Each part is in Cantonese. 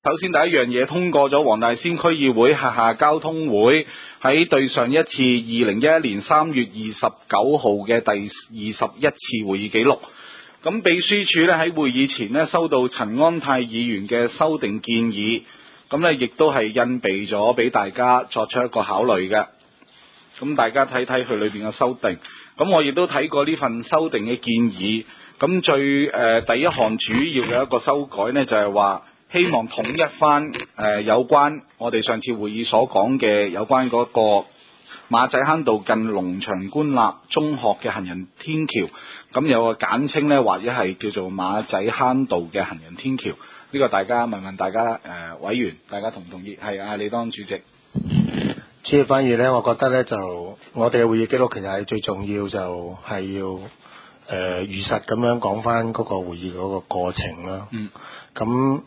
首先第一樣嘢通過咗黃大仙區議會轄下交通會喺對上一次2011年3月29號嘅第21次會議記錄。咁秘書處咧喺會議前咧收到陳安泰議員嘅修訂建議，咁咧亦都係印備咗俾大家作出一個考慮嘅。咁大家睇睇佢裏邊嘅修訂，咁我亦都睇過呢份修訂嘅建議。咁第一項主要嘅一個修改呢，就係話希望統一翻有關我哋上次會議所講嘅有關嗰個馬仔坑道近龍翔官立中學嘅行人天橋，咁有個簡稱呢，或者係叫做馬仔坑道嘅行人天橋。呢個大家問問大家委員，大家同唔同意？係啊，李當主席。 主要反而咧，我覺得咧就我哋嘅會議記錄其實係最重要，就係要如實咁樣講翻嗰個會議嗰個過程啦。咁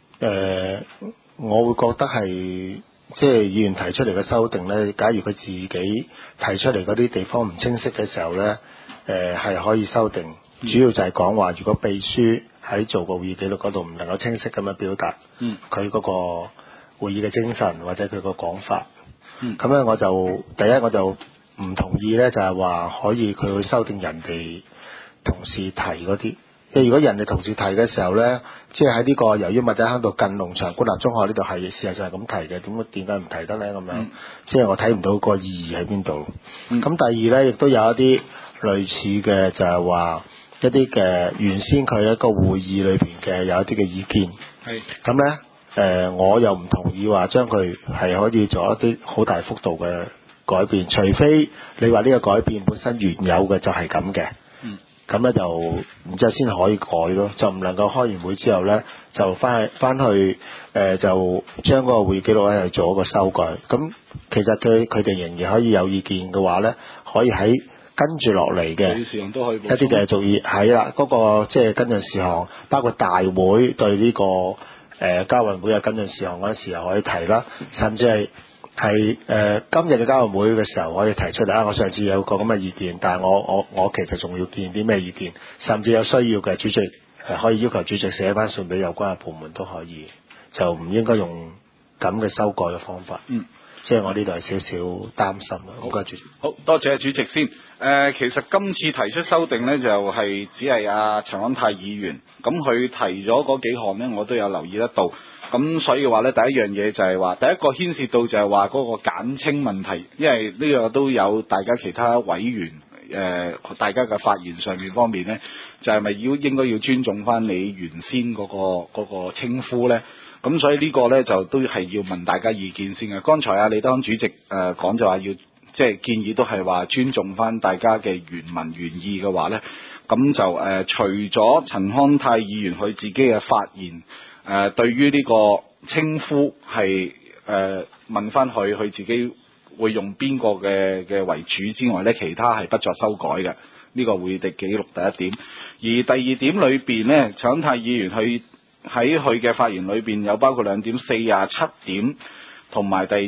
我會覺得係即係議員提出嚟嘅修訂咧，假如佢自己提出嚟嗰啲地方唔清晰嘅時候咧，係可以修訂。主要就係講話，如果秘書喺做個會議記錄嗰度唔能夠清晰咁樣表達佢嗰個會議嘅精神或者佢個講法。咁咧我就第一我就唔同意咧，就係話可以佢去修訂人哋同事提嗰啲，即係如果人哋同事提嘅時候咧，即係喺呢個由於馬仔坑道近龍翔官立中學呢度係事實上係咁提嘅，點解唔提得咧咁樣？即係我睇唔到個意義喺邊度。咁第二咧，亦都有一啲類似嘅，就係話一啲嘅原先佢一個會議裏邊嘅有一啲嘅意見。係咁咧。我又唔同意話將佢係可以做一啲好大幅度嘅改變，除非你話呢個改變本身原有嘅就係咁嘅，咁咧就然之後先可以改咯，就唔能夠開完會之後咧就翻去就將嗰個會議記錄咧做一個修改。咁其實佢哋仍然可以有意見嘅話咧，可以喺跟住落嚟嘅一啲嘅做意係啦，嗰個即係跟進事項，包括大會對呢個交運會嘅跟進事項嗰陣時候可以提啦，甚至係今日嘅交運會嘅時候可以提出嚟啊！我上次有個咁嘅意見，但係我其實仲要見啲咩意見，甚至有需要嘅主席可以要求主席寫翻信俾有關嘅部門都可以，就唔應該用咁嘅修改嘅方法。即係我呢度係少少擔心啦。好，唔該主席。 好多謝主席先。其實今次提出修訂呢，就係只係阿陳安泰議員，咁佢提咗嗰幾項呢，我都有留意得到。咁所以話呢，第一樣嘢就係話，第一個牽涉到就係話嗰個簡稱問題，因為呢個都有大家其他委員大家嘅發言上面方面呢，就係咪應該要尊重翻你原先嗰個稱呼呢？咁所以呢個呢，就都係要問大家意見先嘅。剛才李德安主席講就話要即係建議都係話尊重翻大家嘅原文原意嘅話呢，咁就除咗陳安泰議員佢自己嘅發言對於呢個稱呼係問翻佢自己會用邊個嘅為主之外呢，其他係不作修改嘅。呢個會議記錄第一點。而第二點裏邊呢，陳安泰議員喺佢嘅發言裏邊有包括兩點47點同埋第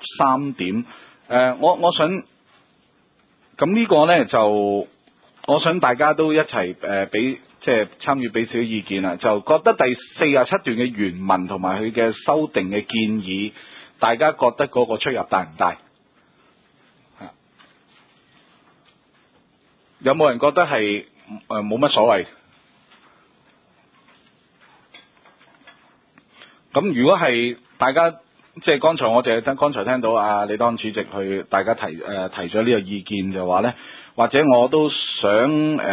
73點。我想咁呢個呢，就我想大家都一齊俾即係參與俾少少意見啦，就覺得第47段嘅原文同埋佢嘅修訂嘅建議，大家覺得嗰個出入大唔大？有冇人覺得係冇乜所謂？咁如果係大家即係剛才我淨係剛才聽到李當主席去大家提咗呢個意見嘅話咧，或者我都想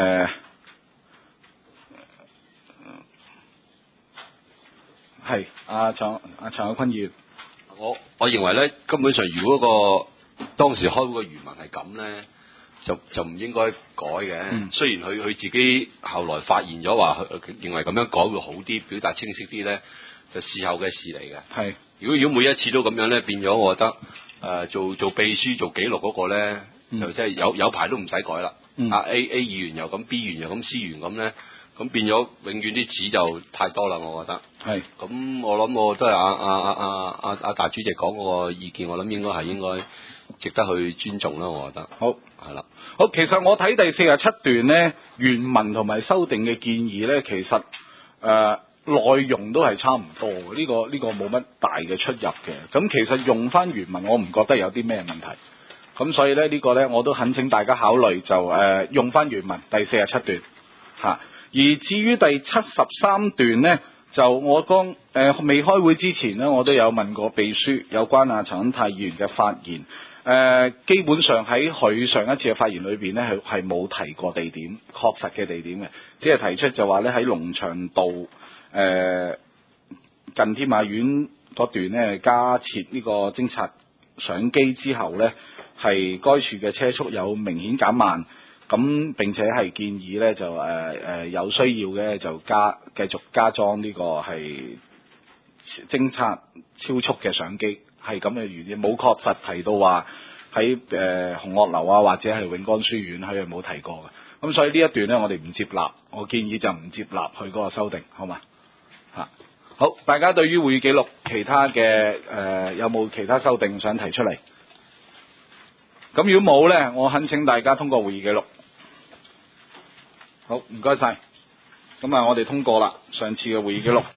係陳友坤議員， 我認為咧，根本上如果當時開會嘅原文係咁咧，就唔應該改嘅。雖然佢自己後來發現咗話，認為咁樣改會好啲，表達清晰啲咧。就事後嘅事嚟嘅。係。如果每一次都咁樣咧，變咗我覺得做秘書做記錄嗰個咧，就真係有排都唔使改啦。A 議員又咁 ，B 議員又咁，C 議員咁咧，咁變咗永遠啲紙就太多啦。我覺得。係。咁我諗我都係阿大主席講嗰個意見，我諗應該值得去尊重啦。我覺得。好。係啦。 好，其實我睇第47段咧原文同埋修訂嘅建議咧，其實內容都係差唔多嘅，呢個冇乜大嘅出入嘅。咁其實用翻原文，我唔覺得有啲咩問題。咁所以咧呢個咧，我都懇請大家考慮就用翻原文第47段嚇。而至於第73段咧，就我未開會之前咧，我都有問過秘書有關陳錦泰議員嘅發言。基本上喺佢上一次嘅發言裏邊咧，係冇提過地點，確實嘅地點嘅，只係提出就話咧喺龍翔道近天馬苑嗰段咧加設呢個偵察相機之後咧，係該處嘅車速有明顯減慢，咁並且係建議咧就有需要嘅就繼續加裝呢個係偵察超速嘅相機。係咁嘅原因，冇確實提到話喺紅樂樓啊，或者係永安書院，佢係冇提過嘅。咁所以呢一段咧，我哋唔接納，我建議就唔接納佢嗰個修訂，好嘛？嚇，好，大家對於會議記錄其他嘅有冇其他修訂想提出嚟？咁如果冇咧，我懇請大家通過會議記錄。好，唔該晒。咁啊，我哋通過啦，上次嘅會議記錄。